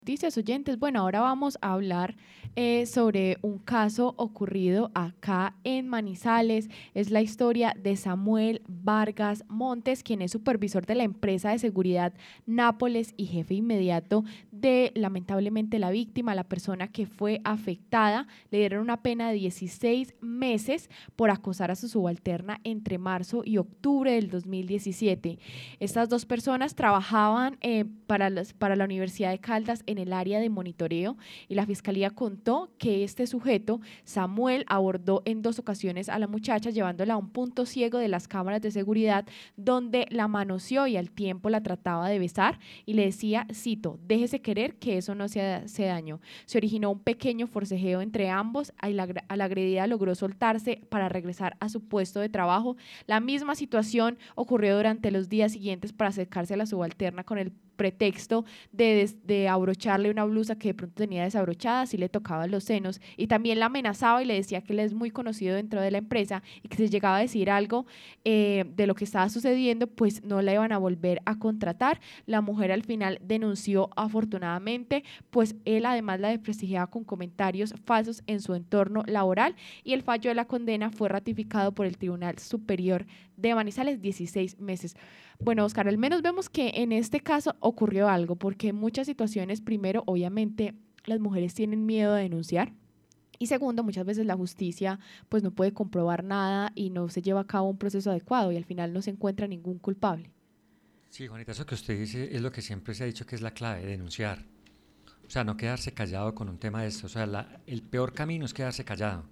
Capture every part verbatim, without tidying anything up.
Noticias oyentes, bueno, ahora vamos a hablar eh, sobre un caso ocurrido acá en Manizales. Es la historia de Samuel Vargas Montes, quien es supervisor de la empresa de seguridad Nápoles y jefe inmediato de, lamentablemente, la víctima, la persona que fue afectada. Le dieron una pena de dieciséis meses por acosar a su subalterna entre marzo y octubre del dos mil diecisiete. Estas dos personas trabajaban eh, para, las, para la Universidad de Caldas en el área de monitoreo, y la fiscalía contó que este sujeto, Samuel, abordó en dos ocasiones a la muchacha llevándola a un punto ciego de las cámaras de seguridad, donde la manoseó y al tiempo la trataba de besar y le decía, cito, déjese querer que eso no se hace daño. Se originó un pequeño forcejeo entre ambos, a la, a la agredida logró soltarse para regresar a su puesto de trabajo. La misma situación ocurrió durante los días siguientes para acercarse a la subalterna con el pretexto de, de abrocharle una blusa que de pronto tenía desabrochada, si le tocaban los senos, y también la amenazaba y le decía que él es muy conocido dentro de la empresa y que si llegaba a decir algo eh, de lo que estaba sucediendo, pues no la iban a volver a contratar. La mujer al final denunció, afortunadamente, pues él además la desprestigiaba con comentarios falsos en su entorno laboral, y el fallo de la condena fue ratificado por el Tribunal Superior de Manizales, dieciséis meses. Bueno, Oscar, al menos vemos que en este caso ocurrió algo, porque en muchas situaciones, primero, obviamente, las mujeres tienen miedo de denunciar, y segundo, muchas veces la justicia pues no puede comprobar nada y no se lleva a cabo un proceso adecuado y al final no se encuentra ningún culpable. Sí, Juanita, eso que usted dice es lo que siempre se ha dicho que es la clave, denunciar. O sea, no quedarse callado con un tema de esto. O sea, la- el peor camino es quedarse callado.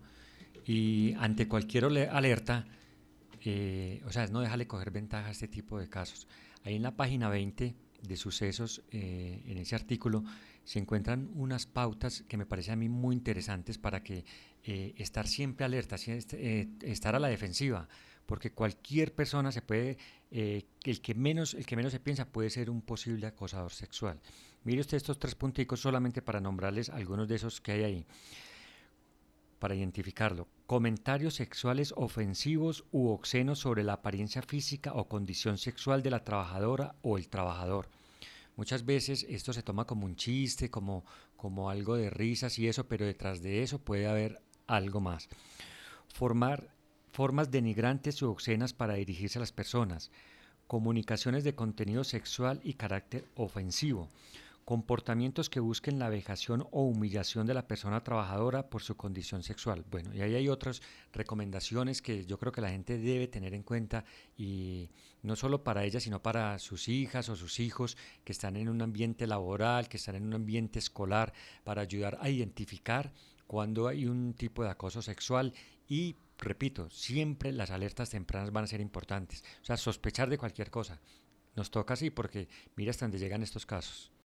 Y ante cualquier ole- alerta, eh, o sea, es no dejarle coger ventaja a este tipo de casos. Ahí en la página veinte de sucesos, eh, en ese artículo, se encuentran unas pautas que me parecen a mí muy interesantes para que eh, estar siempre alerta, si- este, eh, estar a la defensiva, porque cualquier persona se puede, eh, el que menos, el que menos se piensa puede ser un posible acosador sexual. Mire usted estos tres punticos solamente para nombrarles algunos de esos que hay ahí para identificarlo. Comentarios sexuales ofensivos u obscenos sobre la apariencia física o condición sexual de la trabajadora o el trabajador. Muchas veces esto se toma como un chiste, como, como algo de risas y eso, pero detrás de eso puede haber algo más. Formar formas denigrantes u obscenas para dirigirse a las personas. Comunicaciones de contenido sexual y carácter ofensivo. Comportamientos que busquen la vejación o humillación de la persona trabajadora por su condición sexual. Bueno, y ahí hay otras recomendaciones que yo creo que la gente debe tener en cuenta, y no solo para ella, sino para sus hijas o sus hijos que están en un ambiente laboral, que están en un ambiente escolar, para ayudar a identificar cuando hay un tipo de acoso sexual. Y repito, siempre las alertas tempranas van a ser importantes. O sea, sospechar de cualquier cosa. Nos toca así porque mira hasta dónde llegan estos casos.